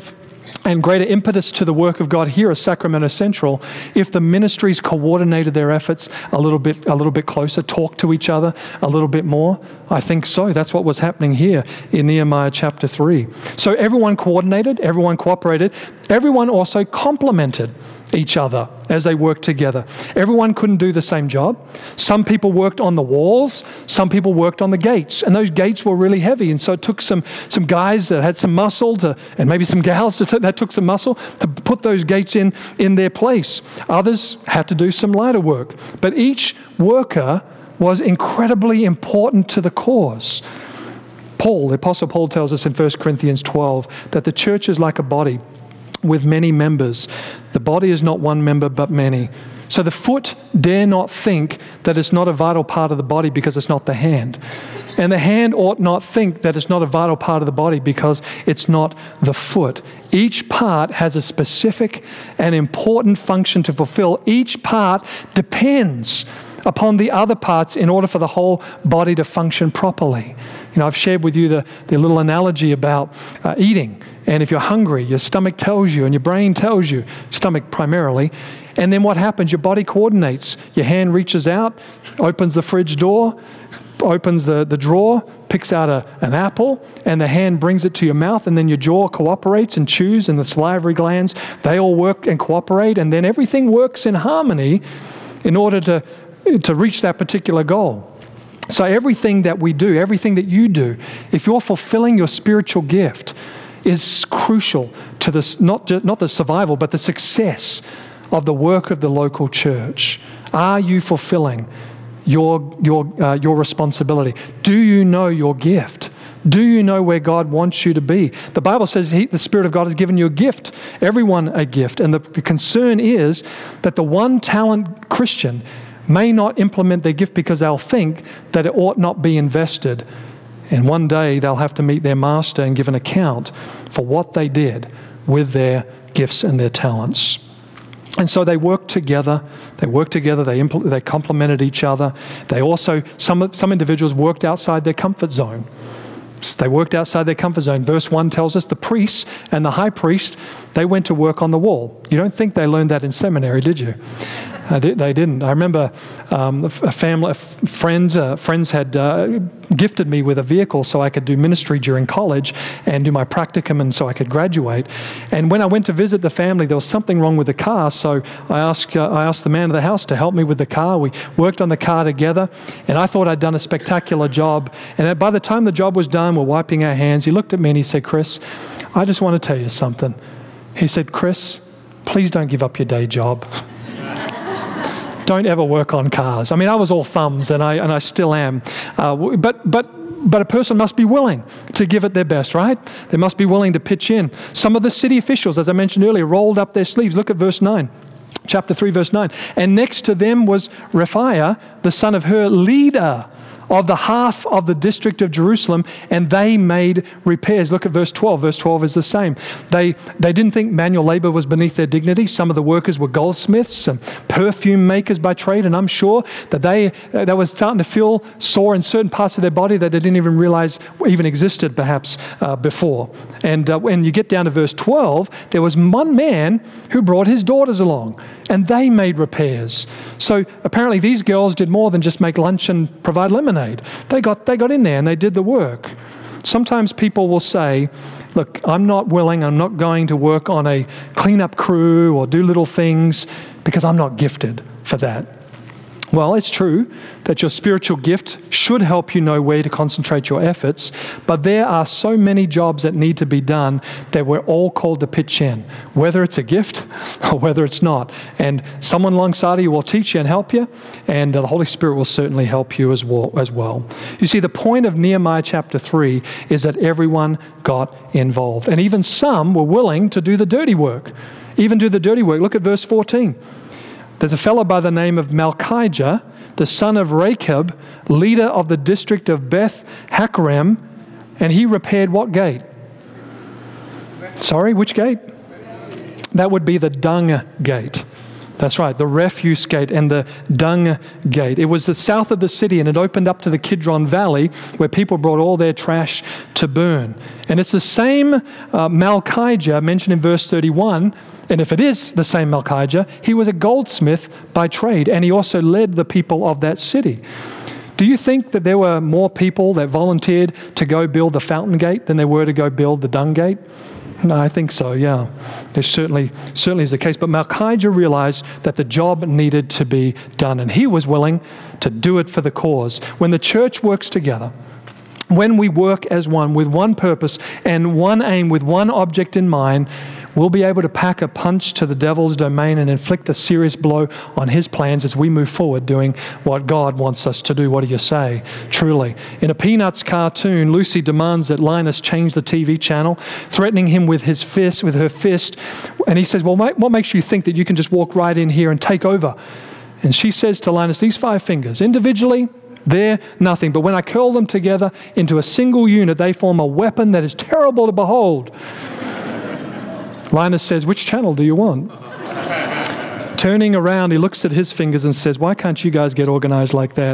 and greater impetus to the work of God here at Sacramento Central if the ministries coordinated their efforts a little bit a little bit closer, talked to each other a little bit more? I think so. That's what was happening here in Nehemiah chapter three. So everyone coordinated, everyone cooperated, everyone also complemented each other as they worked together. Everyone couldn't do the same job. Some people worked on the walls, some people worked on the gates, and those gates were really heavy, and so it took some some guys that had some muscle to, and maybe some gals to t- that took some muscle to put those gates in in their place. Others had to do some lighter work, but each worker was incredibly important to the cause. Paul, the Apostle Paul, tells us in First Corinthians twelve that the church is like a body with many members. The body is not one member, but many. So the foot dare not think that it's not a vital part of the body because it's not the hand. And the hand ought not think that it's not a vital part of the body because it's not the foot. Each part has a specific and important function to fulfill. Each part depends upon the other parts in order for the whole body to function properly. You know, I've shared with you the, the little analogy about uh, eating. And if you're hungry, your stomach tells you and your brain tells you, stomach primarily, and then what happens? Your body coordinates. Your hand reaches out, opens the fridge door, opens the, the drawer, picks out a, an apple, and the hand brings it to your mouth, and then your jaw cooperates and chews, and the salivary glands, they all work and cooperate, and then everything works in harmony in order to, to reach that particular goal. So everything that we do, everything that you do, if you're fulfilling your spiritual gift, is crucial to this, not just, not the survival, but the success of the work of the local church. Are you fulfilling your your uh, your responsibility? Do you know your gift? Do you know where God wants you to be? The Bible says he, the Spirit of God has given you a gift, everyone a gift, and the, the concern is that the one talent Christian may not implement their gift because they'll think that it ought not be invested. And one day they'll have to meet their master and give an account for what they did with their gifts and their talents. And so they worked together. They worked together. They impl- they complemented each other. They also, some some individuals worked outside their comfort zone. They worked outside their comfort zone. Verse one tells us the priests and the high priest, they went to work on the wall. You don't think they learned that in seminary, did you? Uh, they didn't. I remember um, a family, friends, uh, friends had uh, gifted me with a vehicle so I could do ministry during college and do my practicum, and so I could graduate. And when I went to visit the family, there was something wrong with the car, so I asked uh, I asked the man of the house to help me with the car. We worked on the car together, and I thought I'd done a spectacular job. And by the time the job was done, we're wiping our hands. He looked at me and he said, "Chris, I just want to tell you something." He said, "Chris, please don't give up your day job. Don't ever work on cars." I mean, I was all thumbs, and I and I still am. Uh, but but but a person must be willing to give it their best, right? They must be willing to pitch in. Some of the city officials, as I mentioned earlier, rolled up their sleeves. Look at verse nine, chapter three, verse nine. And next to them was Rephaiah, the son of Hur, leader of the half of the district of Jerusalem, and they made repairs. Look at verse twelve. Verse twelve is the same. They they didn't think manual labor was beneath their dignity. Some of the workers were goldsmiths and perfume makers by trade, and I'm sure that they they were starting to feel sore in certain parts of their body that they didn't even realize even existed perhaps uh, before. And uh, when you get down to verse twelve, there was one man who brought his daughters along, and they made repairs. So apparently these girls did more than just make lunch and provide lemonade. They got they got in there and they did the work. Sometimes people will say, "Look, I'm not willing, I'm not going to work on a cleanup crew or do little things because I'm not gifted for that." Well, it's true that your spiritual gift should help you know where to concentrate your efforts, but there are so many jobs that need to be done that we're all called to pitch in, whether it's a gift or whether it's not. And someone alongside of you will teach you and help you, and the Holy Spirit will certainly help you as well. As well. You see, the point of Nehemiah chapter three is that everyone got involved, and even some were willing to do the dirty work, even do the dirty work. Look at verse fourteen. There's a fellow by the name of Malchijah, the son of Rechab, leader of the district of Beth Hakerem, and he repaired what gate? Sorry, which gate? That would be the dung gate. That's right, the refuse gate and the dung gate. It was the south of the city, and it opened up to the Kidron Valley where people brought all their trash to burn. And it's the same uh, Malchijah mentioned in verse thirty-one. And if it is the same Malchijah, he was a goldsmith by trade, and he also led the people of that city. Do you think that there were more people that volunteered to go build the fountain gate than there were to go build the dung gate? No, I think so, yeah. There certainly, certainly is the case. But Malchijah realized that the job needed to be done, and he was willing to do it for the cause. When the church works together, when we work as one, with one purpose and one aim, with one object in mind, we'll be able to pack a punch to the devil's domain and inflict a serious blow on his plans as we move forward doing what God wants us to do. What do you say? Truly. In a Peanuts cartoon, Lucy demands that Linus change the T V channel, threatening him with his fist, with her fist. And he says, well, what makes you think that you can just walk right in here and take over? And she says to Linus, these five fingers, individually, they're nothing. But when I curl them together into a single unit, they form a weapon that is terrible to behold. Linus says, which channel do you want? Turning around, he looks at his fingers and says, why can't you guys get organized like that?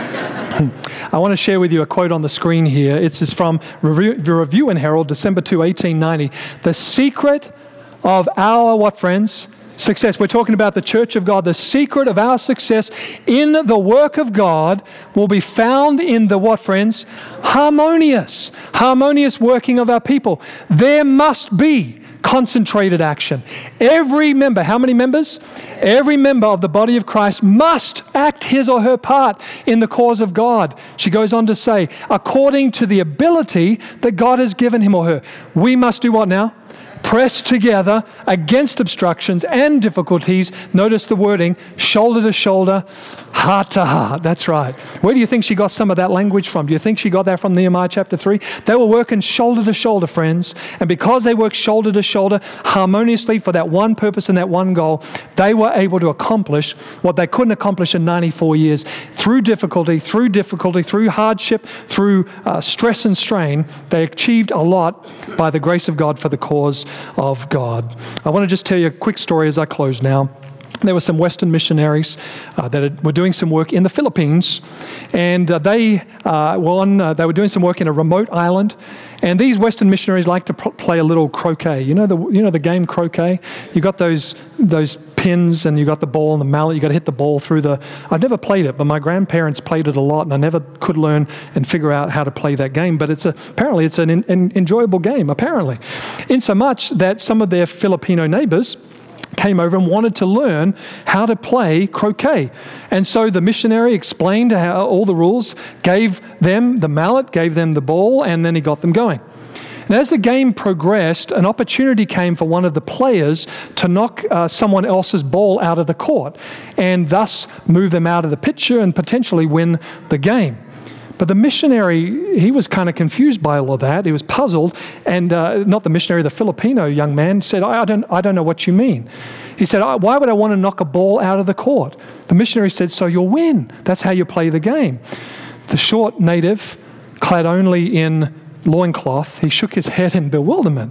I want to share with you a quote on the screen here. It's from Review, Review and Herald, December second, eighteen ninety. The secret of our, what friends? Success. We're talking about the church of God. The secret of our success in the work of God will be found in the what, friends? Harmonious. Harmonious working of our people. There must be concentrated action. Every member, how many members? Every member of the body of Christ must act his or her part in the cause of God. She goes on to say, according to the ability that God has given him or her. We must do what now? Press together against obstructions and difficulties. Notice the wording, shoulder to shoulder, heart to heart. That's right. Where do you think she got some of that language from? Do you think she got that from Nehemiah chapter three? They were working shoulder to shoulder, friends. And because they worked shoulder to shoulder harmoniously for that one purpose and that one goal, they were able to accomplish what they couldn't accomplish in ninety-four years. Through difficulty, through difficulty, through hardship, through uh, stress and strain, they achieved a lot by the grace of God for the cause of God. I want to just tell you a quick story as I close now. There were some Western missionaries uh, that had, were doing some work in the Philippines, and uh, they uh, were on, uh, they were doing some work in a remote island. And these Western missionaries like to pro- play a little croquet. You know the you know the game croquet. You got those those pins, and you got the ball and the mallet. You got to hit the ball through the. I've never played it, but my grandparents played it a lot, and I never could learn and figure out how to play that game. But it's a, apparently it's an, an enjoyable game. Apparently, in so much that some of their Filipino neighbors came over and wanted to learn how to play croquet. And so the missionary explained how, all the rules, gave them the mallet, gave them the ball, and then he got them going. And as the game progressed, an opportunity came for one of the players to knock uh, someone else's ball out of the court and thus move them out of the picture and potentially win the game. But the missionary, he was kind of confused by all of that. He was puzzled, and uh, not the missionary, the Filipino young man said, I don't, I don't know what you mean. He said, why would I want to knock a ball out of the court? The missionary said, so you'll win. That's how you play the game. The short native, clad only in loincloth, he shook his head in bewilderment.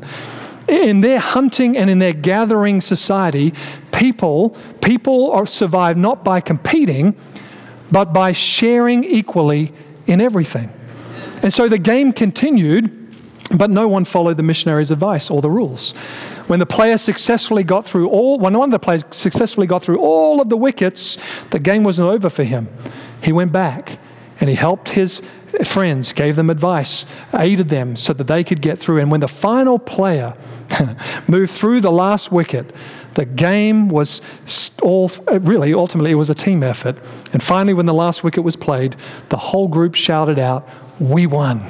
In their hunting and in their gathering society, people, people are survived not by competing, but by sharing equally in everything. And so the game continued, but no one followed the missionary's advice or the rules. When the player successfully got through all, when one of the players successfully got through all of the wickets, the game wasn't over for him. He went back and he helped his friends, gave them advice, aided them so that they could get through. And when the final player moved through the last wicket, the game was all, really, ultimately, it was a team effort. And finally, when the last wicket was played, the whole group shouted out, we won.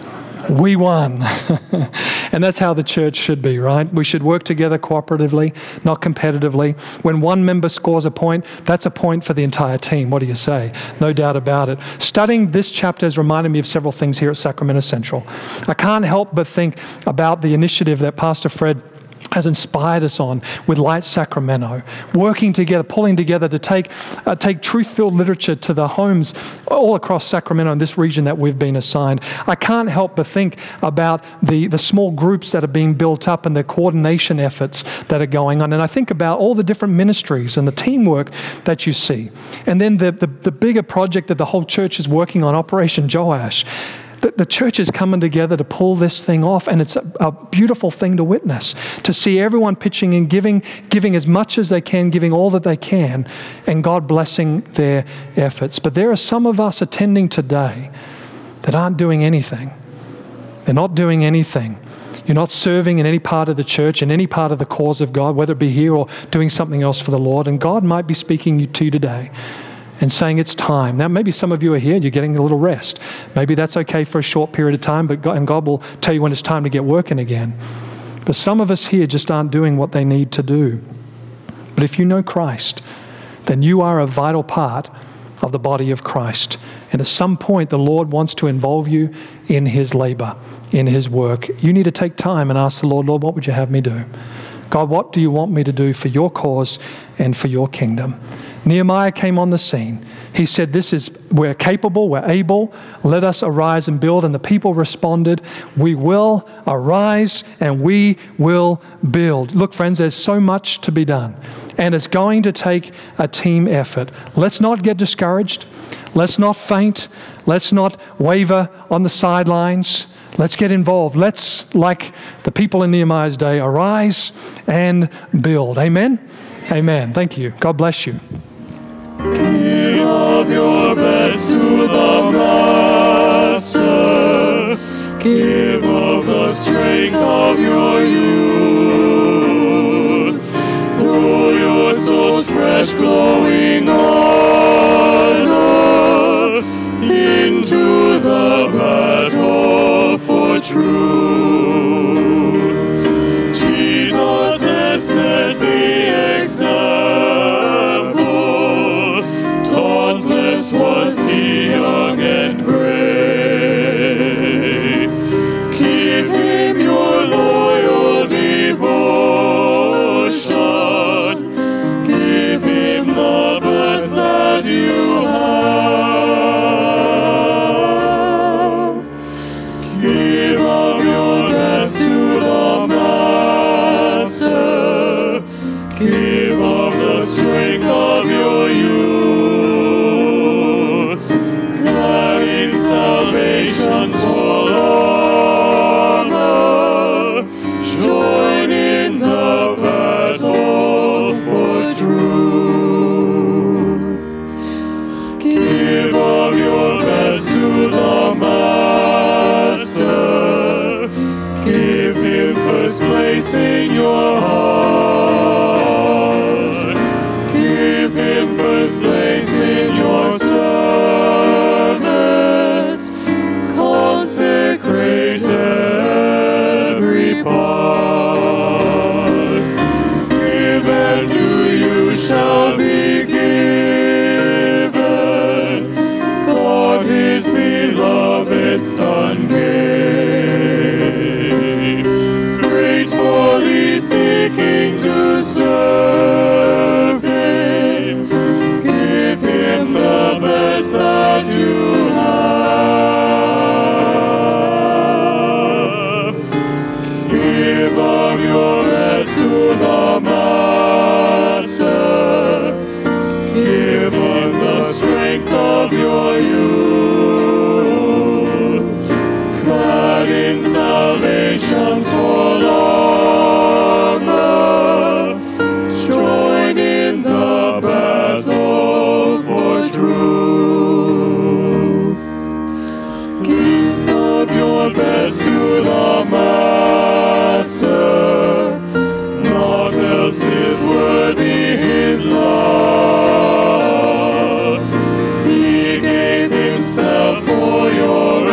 We won. And that's how the church should be, right? We should work together cooperatively, not competitively. When one member scores a point, that's a point for the entire team. What do you say? No doubt about it. Studying this chapter has reminded me of several things here at Sacramento Central. I can't help but think about the initiative that Pastor Fred has inspired us on with Light Sacramento, working together, pulling together to take uh, take truth-filled literature to the homes all across Sacramento and this region that we've been assigned. I can't help but think about the, the small groups that are being built up and the coordination efforts that are going on. And I think about all the different ministries and the teamwork that you see. And then the, the, the bigger project that the whole church is working on, Operation Joash. The, the church is coming together to pull this thing off, and it's a, a beautiful thing to witness, to see everyone pitching in, giving, giving as much as they can, giving all that they can, and God blessing their efforts. But there are some of us attending today that aren't doing anything. They're not doing anything. You're not serving in any part of the church, in any part of the cause of God, whether it be here or doing something else for the Lord, and God might be speaking to you today and saying it's time. Now, maybe some of you are here and you're getting a little rest. Maybe that's okay for a short period of time, but God, and God will tell you when it's time to get working again. But some of us here just aren't doing what they need to do. But if you know Christ, then you are a vital part of the body of Christ. And at some point, the Lord wants to involve you in his labor, in his work. You need to take time and ask the Lord, Lord, what would you have me do? God, what do you want me to do for your cause and for your kingdom? Nehemiah came on the scene. He said, this is, we're capable, we're able, let us arise and build. And the people responded, we will arise and we will build. Look, friends, there's so much to be done. And it's going to take a team effort. Let's not get discouraged. Let's not faint. Let's not waver on the sidelines. Let's get involved. Let's, like the people in Nehemiah's day, arise and build. Amen? Amen. Thank you. God bless you. Give of your best to the Master. Give of the strength of your youth. Throw your soul's fresh glowing ardor into the battle for truth. Jesus has set the example. Dauntless was he, young and brave. Give him your loyal devotion. Give him the best that you have. Give of your best to the Master. Give of the strength of your youth. Clad in salvation's whole armor, join in the battle for truth. Give of your best to the Master. Give him first place in your heart. Give him first place in your service. Consecrate every part. Give and to you shall be given. God his beloved Son gave. Gratefully seeking to serve him. Give him the best that you have. Give of your best to the Master. Give of the strength of your youth. Clad in salvation's whole armor, join in the battle for truth. Give of your best to the Master. Naught else is worthy his love. He gave himself for your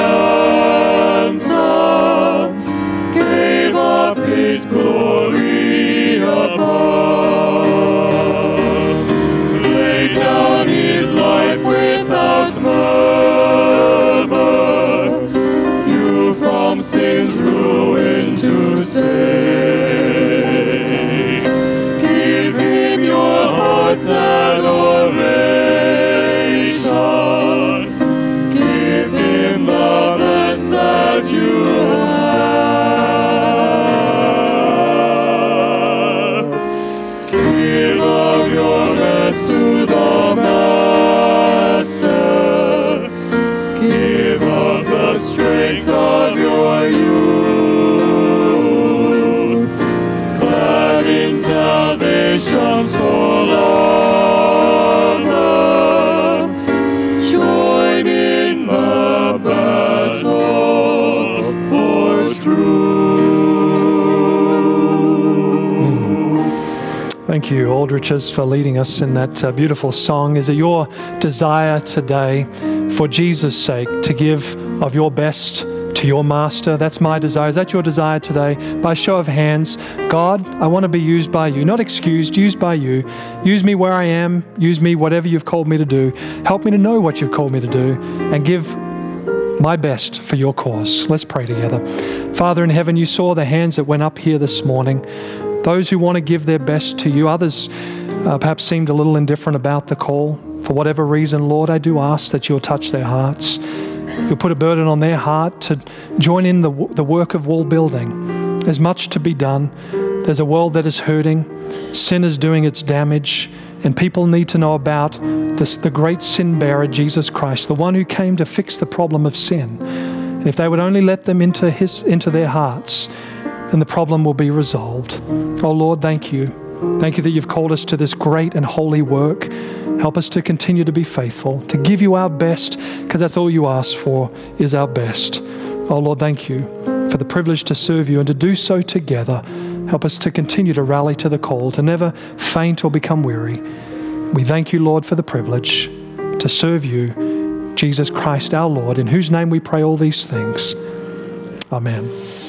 ransom. Gave up his glory above. Laid down his life without murmur. You from sin's ruin to save. best to the Master. Give of the strength of your youth, clad in salvation's full armor. Join in the battle for truth. Thank you, Aldriches, for leading us in that uh, beautiful song. Is it your desire today, for Jesus' sake, to give of your best to your Master? That's my desire. Is that your desire today? By show of hands, God, I want to be used by you, not excused, used by you. Use me where I am. Use me whatever you've called me to do. Help me to know what you've called me to do and give my best for your cause. Let's pray together. Father in heaven, you saw the hands that went up here this morning. Those who want to give their best to you. Others uh, perhaps seemed a little indifferent about the call. For whatever reason, Lord, I do ask that you'll touch their hearts. You'll put a burden on their heart to join in the, the work of wall building. There's much to be done. There's a world that is hurting. Sin is doing its damage. And people need to know about this, the great sin bearer, Jesus Christ, the one who came to fix the problem of sin. And if they would only let them into his, into their hearts, then the problem will be resolved. Oh Lord, thank you. Thank you that you've called us to this great and holy work. Help us to continue to be faithful, to give you our best, because that's all you ask for, is our best. Oh Lord, thank you for the privilege to serve you and to do so together. Help us to continue to rally to the call, to never faint or become weary. We thank you, Lord, for the privilege to serve you, Jesus Christ our Lord, in whose name we pray all these things. Amen.